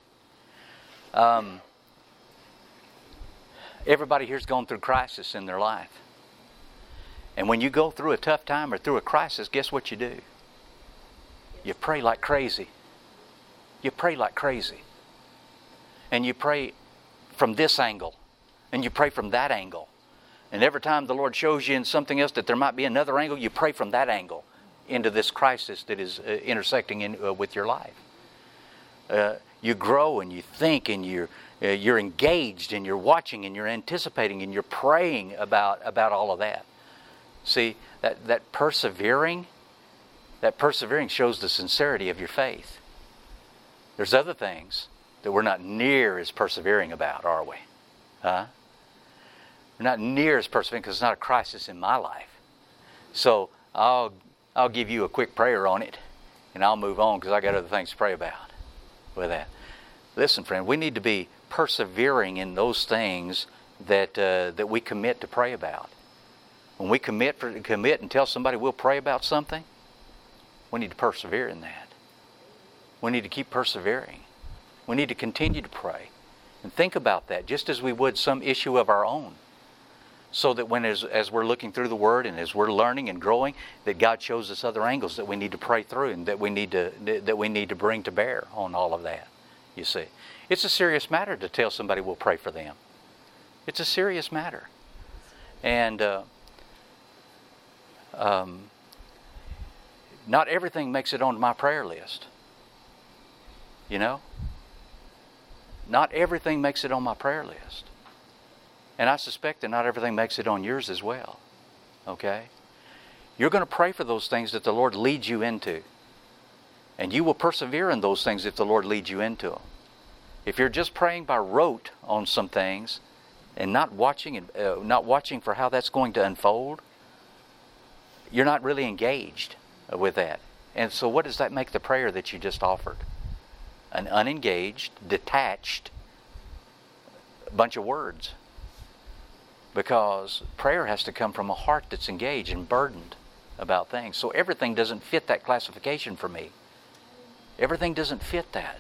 Everybody here's gone through crisis in their life. And when you go through a tough time or through a crisis, guess what you do? You pray like crazy. You pray like crazy. And you pray from this angle. And you pray from that angle. And every time the Lord shows you in something else that there might be another angle, you pray from that angle into this crisis that is intersecting with your life. You grow and you think and you're engaged and you're watching and you're anticipating and you're praying about all of that. See, that persevering shows the sincerity of your faith. There's other things that we're not near as persevering about, are we? Huh? We're not near as persevering because it's not a crisis in my life. So I'll give you a quick prayer on it and I'll move on because I got other things to pray about with that. Listen, friend, we need to be persevering in those things that we commit to pray about. When we commit and tell somebody we'll pray about something, we need to persevere in that. We need to keep persevering. We need to continue to pray and think about that just as we would some issue of our own. So that as we're looking through the Word and as we're learning and growing, that God shows us other angles that we need to pray through and that we need to bring to bear on all of that. You see, it's a serious matter to tell somebody we'll pray for them. It's a serious matter, and not everything makes it on my prayer list. You know, not everything makes it on my prayer list. And I suspect that not everything makes it on yours as well. Okay? You're going to pray for those things that the Lord leads you into. And you will persevere in those things if the Lord leads you into them. If you're just praying by rote on some things and not watching for how that's going to unfold, you're not really engaged with that. And so what does that make the prayer that you just offered? An unengaged, detached bunch of words. Because prayer has to come from a heart that's engaged and burdened about things. So everything doesn't fit that classification for me. Everything doesn't fit that.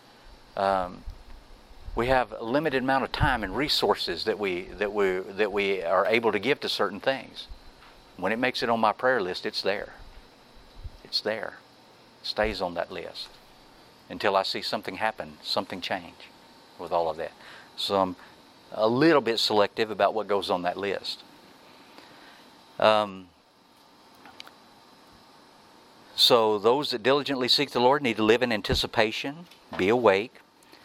We have a limited amount of time and resources that we are able to give to certain things. When it makes it on my prayer list, it's there. It's there. It stays on that list until I see something happen, something change with all of that. So I'm a little bit selective about what goes on that list. So those that diligently seek the Lord need to live in anticipation, be awake.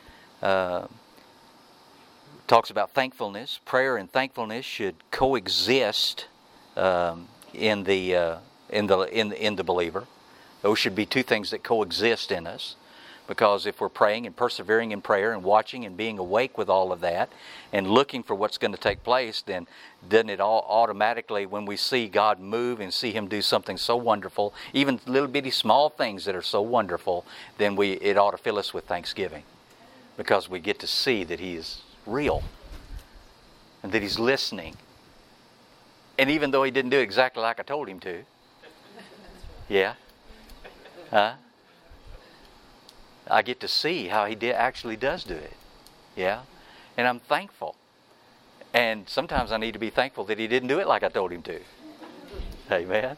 Talks about thankfulness. Prayer and thankfulness should coexist in the believer. Those should be two things that coexist in us. Because if we're praying and persevering in prayer and watching and being awake with all of that and looking for what's going to take place, then doesn't it all automatically, when we see God move and see Him do something so wonderful, even little bitty small things that are so wonderful, then it ought to fill us with thanksgiving. Because we get to see that He is real and that He's listening. And even though He didn't do it exactly like I told Him to. Yeah? Huh? I get to see how He actually does do it. Yeah? And I'm thankful. And sometimes I need to be thankful that He didn't do it like I told Him to. Amen?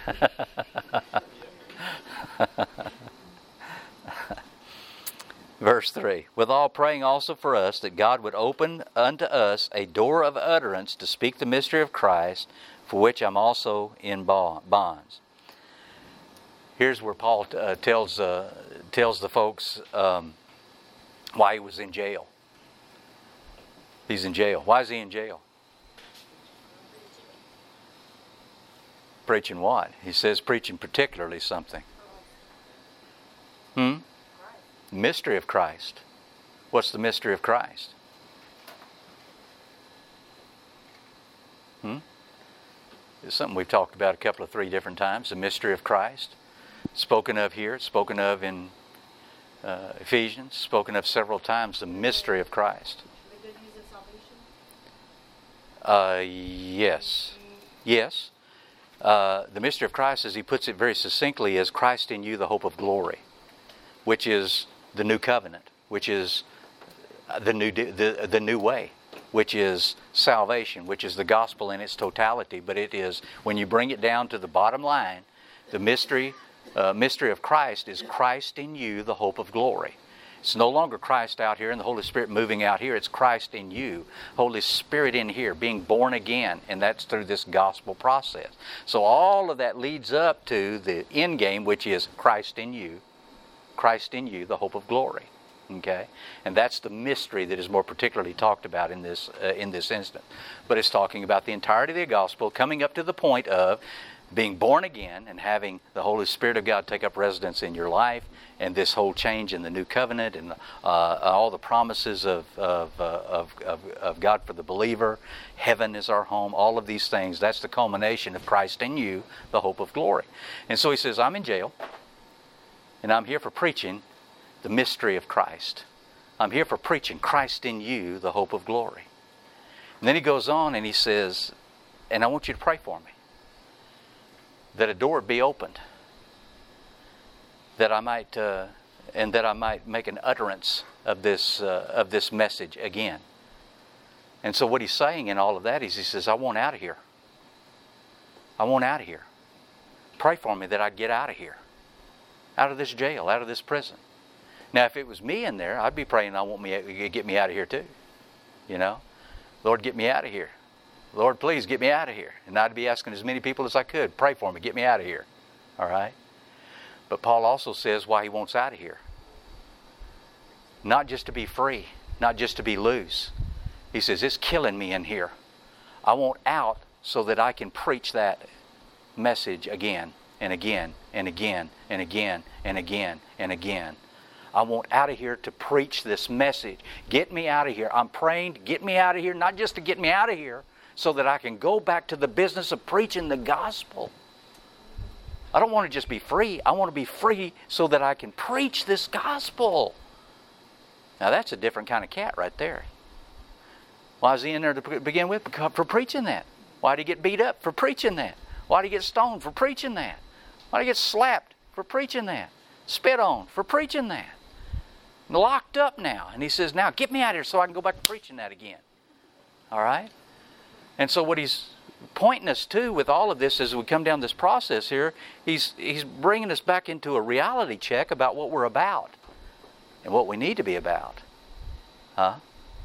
Verse 3. Withal praying also for us that God would open unto us a door of utterance to speak the mystery of Christ, for which I'm also in bonds. Here's where Paul tells the folks why he was in jail. He's in jail. Why is he in jail? preaching what? He says preaching particularly something. Mystery of Christ. What's the mystery of Christ? It's something we've talked about a couple of 3 different times. The mystery of Christ. Spoken of here. Spoken of in Ephesians. Spoken of several times. The mystery of Christ. The good news of salvation? Yes. Yes. The mystery of Christ, as he puts it very succinctly, is Christ in you, the hope of glory, which is the new covenant, which is the new way, which is salvation, which is the gospel in its totality. But it is, when you bring it down to the bottom line, the mystery of Christ is Christ in you, the hope of glory. It's no longer Christ out here and the Holy Spirit moving out here. It's Christ in you, Holy Spirit in here, being born again, and that's through this gospel process. So all of that leads up to the end game, which is Christ in you, the hope of glory. Okay, and that's the mystery that is more particularly talked about in this instance. But it's talking about the entirety of the gospel, coming up to the point of being born again and having the Holy Spirit of God take up residence in your life, and this whole change in the new covenant and all the promises of God for the believer. Heaven is our home. All of these things. That's the culmination of Christ in you, the hope of glory. And so he says, I'm in jail, and I'm here for preaching the mystery of Christ. I'm here for preaching Christ in you, the hope of glory. And then he goes on and he says, and I want you to pray for me, that a door be opened, that I might make an utterance of this message again. And so what he's saying in all of that is, he says, I want out of here. I want out of here. Pray for me that I get out of here, out of this jail, out of this prison. Now, if it was me in there, I'd be praying, get me out of here too. You know, Lord, get me out of here. Lord, please get me out of here. And I'd be asking as many people as I could, pray for me, get me out of here. All right? But Paul also says why he wants out of here. Not just to be free, not just to be loose. He says, it's killing me in here. I want out so that I can preach that message again and again and again and again and again and again. I want out of here to preach this message. Get me out of here. I'm praying to get me out of here, not just to get me out of here, so that I can go back to the business of preaching the gospel. I don't want to just be free. I want to be free so that I can preach this gospel. Now that's a different kind of cat right there. Why is he in there to begin with? For preaching that. Why did he get beat up? For preaching that. Why did he get stoned? For preaching that. Why did he get slapped? For preaching that. Spit on? For preaching that. Locked up now. And he says, now get me out of here so I can go back to preaching that again. All right? And so what he's pointing us to with all of this as we come down this process here, he's bringing us back into a reality check about what we're about and what we need to be about. Huh?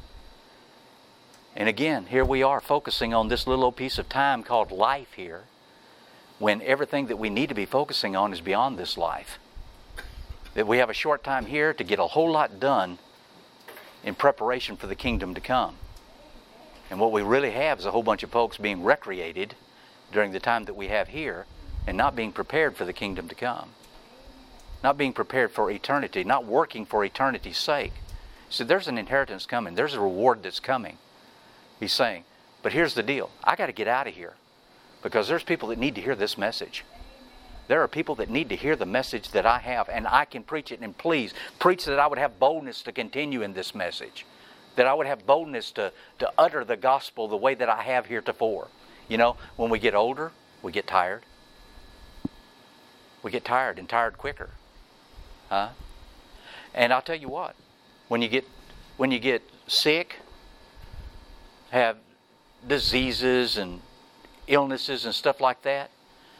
And again, here we are focusing on this little old piece of time called life here, when everything that we need to be focusing on is beyond this life. That we have a short time here to get a whole lot done in preparation for the kingdom to come. And what we really have is a whole bunch of folks being recreated during the time that we have here and not being prepared for the kingdom to come. Not being prepared for eternity, not working for eternity's sake. So there's an inheritance coming. There's a reward that's coming. He's saying, but here's the deal. I got to get out of here because there's people that need to hear this message. There are people that need to hear the message that I have, and I can preach it. And please, preach that I would have boldness to continue in this message. That I would have boldness to utter the gospel the way that I have heretofore. You know, when we get older, we get tired. We get tired and tired quicker. Huh? And I'll tell you what, when you get sick, have diseases and illnesses and stuff like that,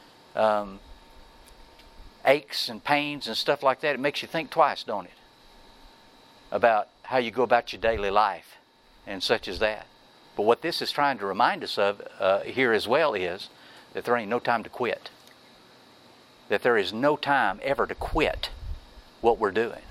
aches and pains and stuff like that, it makes you think twice, don't it? About how you go about your daily life and such as that. But what this is trying to remind us of here as well is that there ain't no time to quit. That there is no time ever to quit what we're doing.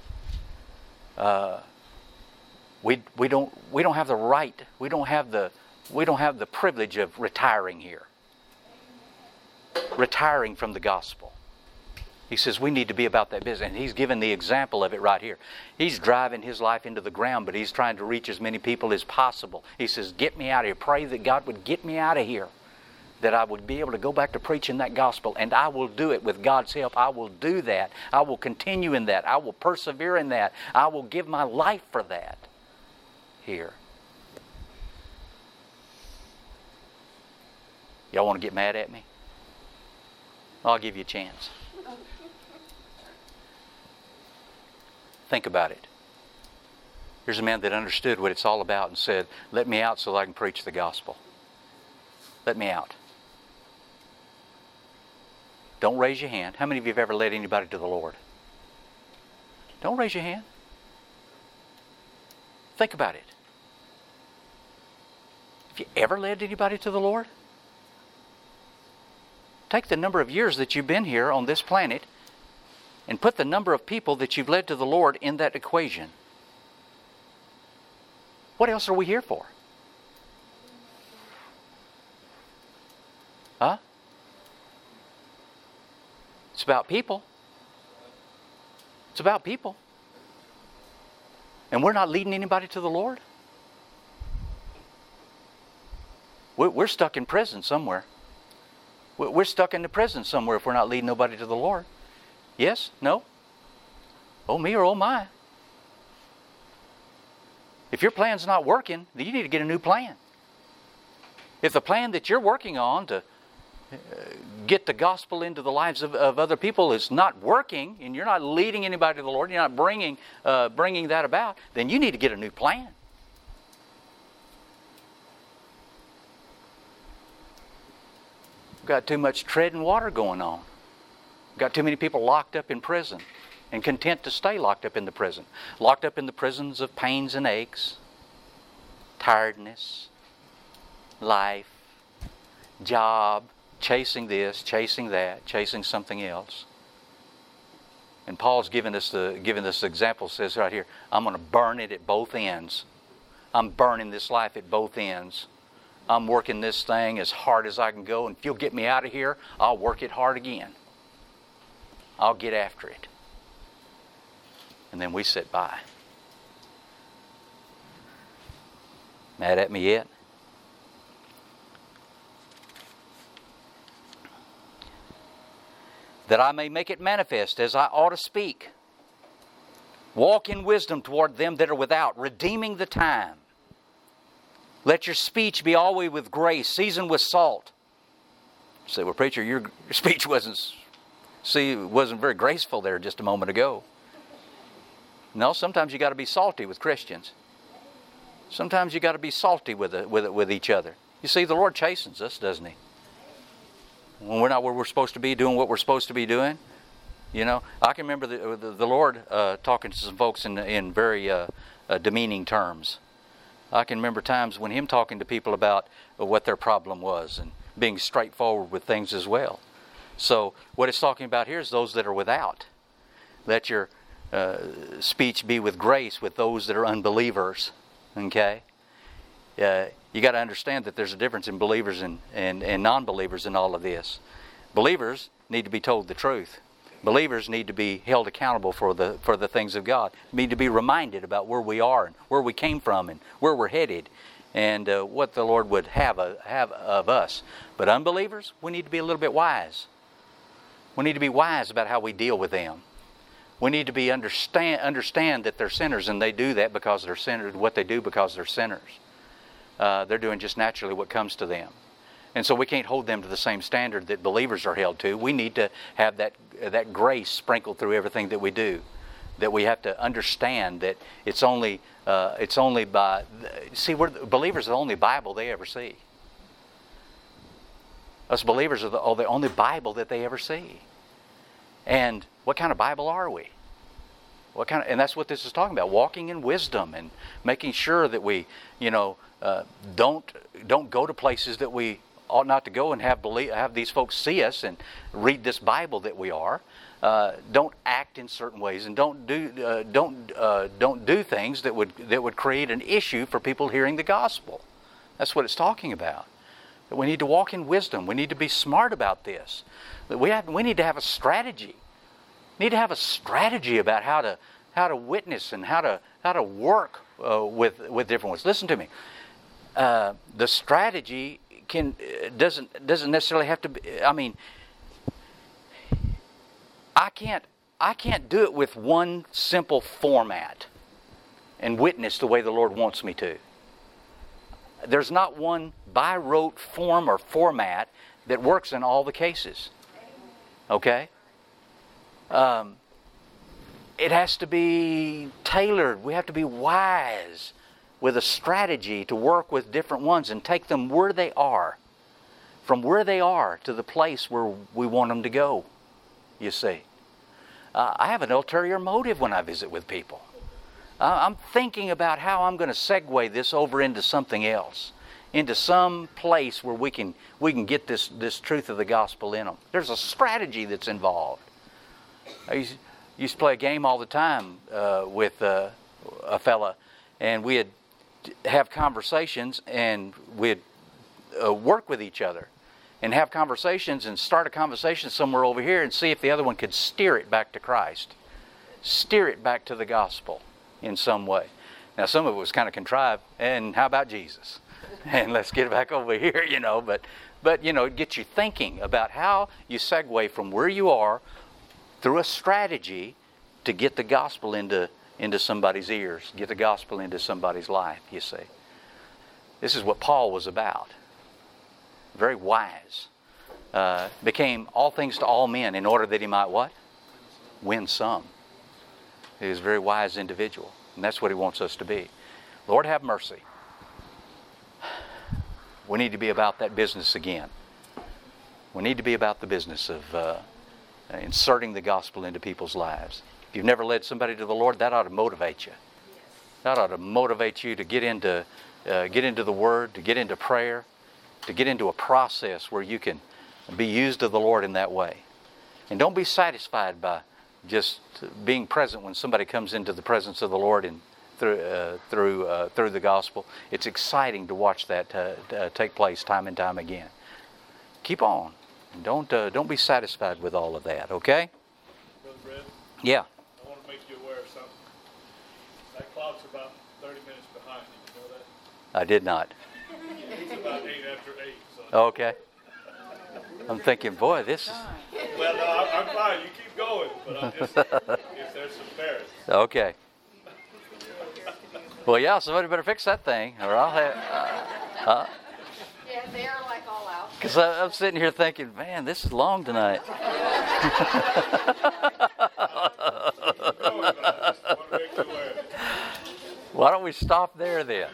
We don't have the right. We don't have the privilege of retiring here. retiring from the gospel. He says we need to be about that business. And he's given the example of it right here. He's driving his life into the ground, but he's trying to reach as many people as possible. He says, get me out of here. Pray that God would get me out of here, that I would be able to go back to preaching that gospel. And I will do it with God's help. I will do that. I will continue in that. I will persevere in that. I will give my life for that here. Y'all want to get mad at me? I'll give you a chance. Think about it. Here's a man that understood what it's all about and said, let me out so that I can preach the gospel. Let me out. Don't raise your hand. How many of you have ever led anybody to the Lord? Don't raise your hand. Think about it. Have you ever led anybody to the Lord? Take the number of years that you've been here on this planet and put the number of people that you've led to the Lord in that equation. What else are we here for? Huh? It's about people. It's about people. And we're not leading anybody to the Lord? We're stuck in prison somewhere. We're stuck in the prison somewhere if we're not leading nobody to the Lord. Yes? No? Oh me or oh my? If your plan's not working, then you need to get a new plan. If the plan that you're working on to get the gospel into the lives of other people is not working, and you're not leading anybody to the Lord, you're not bringing that about, then you need to get a new plan. We've got too much treading water going on. Got too many people locked up in prison and content to stay locked up in the prison. Locked up in the prisons of pains and aches, tiredness, life, job, chasing this, chasing that, chasing something else. And Paul's given us this example, says right here, I'm going to burn it at both ends. I'm burning this life at both ends. I'm working this thing as hard as I can go, and if you'll get me out of here, I'll work it hard again. I'll get after it. And then we sit by. Mad at me yet? That I may make it manifest as I ought to speak. Walk in wisdom toward them that are without, redeeming the time. Let your speech be always with grace, seasoned with salt. You say, well, preacher, your speech wasn't very graceful there just a moment ago. No, sometimes you got to be salty with Christians. Sometimes you got to be salty with each other. You see, the Lord chastens us, doesn't He? When we're not where we're supposed to be, doing what we're supposed to be doing. You know, I can remember the Lord talking to some folks in very demeaning terms. I can remember times when Him talking to people about what their problem was and being straightforward with things as well. So what it's talking about here is those that are without. Let your speech be with grace with those that are unbelievers. Okay? You got to understand that there's a difference in believers and non-believers in all of this. Believers need to be told the truth. Believers need to be held accountable for the things of God. Need to be reminded about where we are and where we came from and where we're headed and what the Lord would have of us. But unbelievers, we need to be a little bit wise. We need to be wise about how we deal with them. We need to be understand that they're sinners, and they do that because they're sinners. What they do because they're sinners. They're doing just naturally what comes to them. And so we can't hold them to the same standard that believers are held to. We need to have that grace sprinkled through everything that we do. That we have to understand that it's only by... See, believers are the only Bible they ever see. Us believers are the only Bible that they ever see. And what kind of Bible are we? And that's what this is talking about. Walking in wisdom and making sure that we, don't go to places that we ought not to go and have these folks see us and read this Bible that we are. Don't act in certain ways and don't do things that would create an issue for people hearing the gospel. That's what it's talking about. We need to walk in wisdom. We need to be smart about this. We need to have a strategy. We need to have a strategy about how to witness and how to work with different ones. Listen to me. The strategy doesn't necessarily have to be. I mean, I can't do it with one simple format and witness the way the Lord wants me to. There's not one by rote form or format that works in all the cases. Okay? It has to be tailored. We have to be wise with a strategy to work with different ones and take them where they are. From where they are to the place where we want them to go, you see. I have an ulterior motive when I visit with people. I'm thinking about how I'm going to segue this over into something else, into some place where we can get this truth of the gospel in them. There's a strategy that's involved. I used to play a game all the time with a fella, and we'd have conversations, and we'd work with each other and have conversations and start a conversation somewhere over here and see if the other one could steer it back to Christ, steer it back to the gospel in some way. Now, some of it was kind of contrived. And how about Jesus? And let's get it back over here, But it gets you thinking about how you segue from where you are through a strategy to get the gospel into somebody's ears, get the gospel into somebody's life, you see. This is what Paul was about. Very wise. Became all things to all men in order that he might what? Win some. He is a very wise individual. And that's what he wants us to be. Lord, have mercy. We need to be about that business again. We need to be about the business of inserting the gospel into people's lives. If you've never led somebody to the Lord, that ought to motivate you. That ought to motivate you to get into the Word, to get into prayer, to get into a process where you can be used of the Lord in that way. And don't be satisfied by just being present when somebody comes into the presence of the Lord and through the gospel. It's exciting to watch that take place time and time again. Keep on. And don't be satisfied with all of that, okay? Brother Brett? Yeah. I want to make you aware of something. That clock's about 30 minutes behind you. You know that? I did not. It's about 8 after 8. So. Okay. I'm thinking, boy, this is... Well, no, I'm fine. You keep going. But I'm just, if there's some Paris. Okay. Well, yeah, somebody better fix that thing, or I'll have... Yeah, they're like all out. Because I'm sitting here thinking, man, this is long tonight. Why don't we stop there then?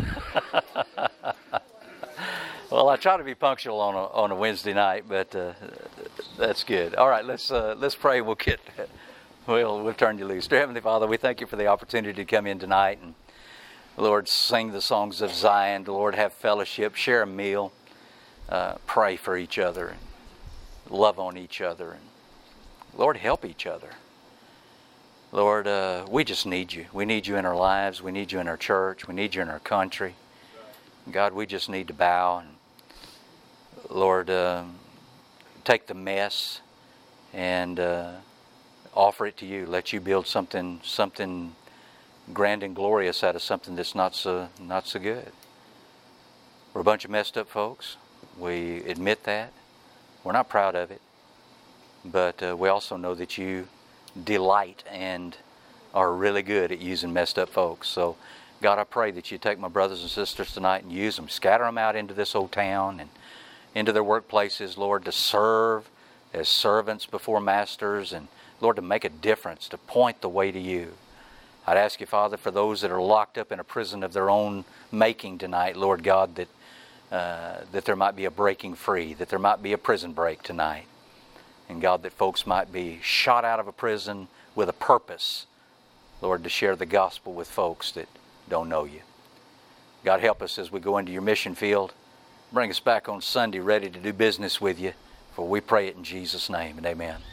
Well, I try to be punctual on a Wednesday night, but that's good. All right, let's pray. We'll turn you loose. Dear Heavenly Father, we thank you for the opportunity to come in tonight and, Lord, sing the songs of Zion. Lord, have fellowship, share a meal, pray for each other, and love on each other, and Lord, help each other. Lord, we just need you. We need you in our lives. We need you in our church. We need you in our country. God, we just need to bow and, Lord, take the mess and offer it to you. Let you build something grand and glorious out of something that's not so good. We're a bunch of messed up folks. We admit that. We're not proud of it. But we also know that you delight and are really good at using messed up folks. So, God, I pray that you take my brothers and sisters tonight and use them. Scatter them out into this old town and into their workplaces, Lord, to serve as servants before masters and, Lord, to make a difference, to point the way to you. I'd ask you, Father, for those that are locked up in a prison of their own making tonight, Lord God, that there might be a breaking free, that there might be a prison break tonight. And God, that folks might be shot out of a prison with a purpose, Lord, to share the gospel with folks that don't know you. God, help us as we go into your mission field. Bring us back on Sunday ready to do business with you. For we pray it in Jesus' name and amen.